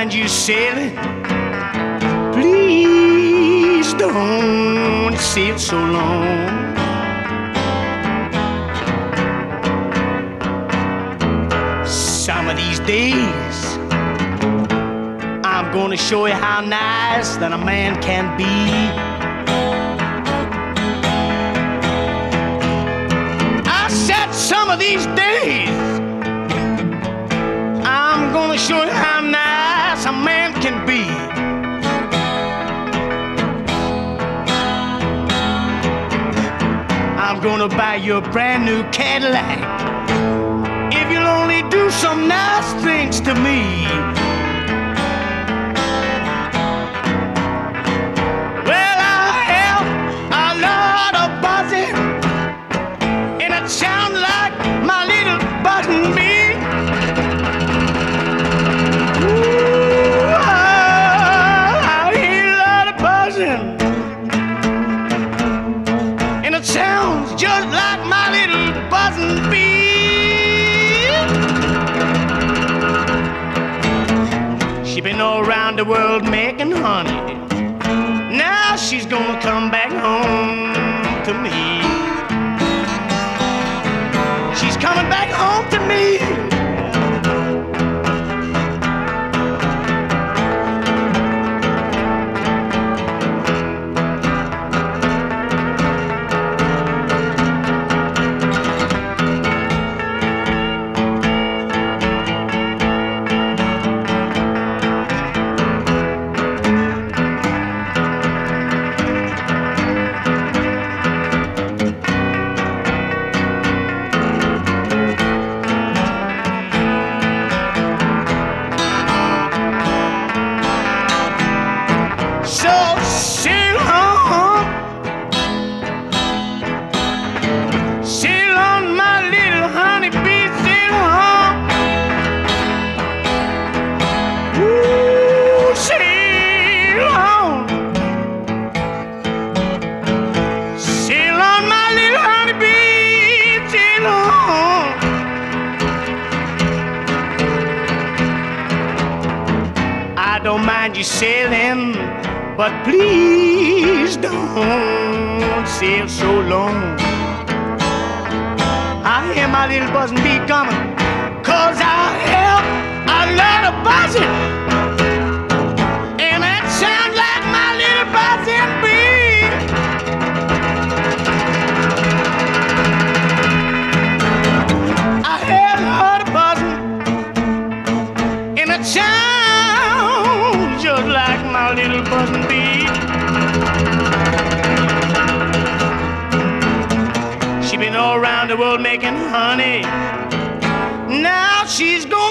mind you sailing. Please don't sail so long. Some of these days I'm gonna show you how nice that a man can be. I said some of these days I'm gonna show you how nice a man can be. I'm gonna buy you a brand new Cadillac if you'll only do some nice things to me. Well, I have a lot of buzzing, and it sounds like my little buzzing bee. Ooh, I hear a lot of buzzing, and it sounds just like my little buzzing bee. She been all around the world making honey. Now she's gonna come back home to me. She's coming back home to me. Don't mind you sailing, but please don't sail so long. I hear my little buzzing bee coming, 'cause I have a lot of buzzing, and it sounds like my little buzzing bee. I have a lot of buzzing, and it sounds just like my little buzzing bee. She been all around the world making honey. Now she's going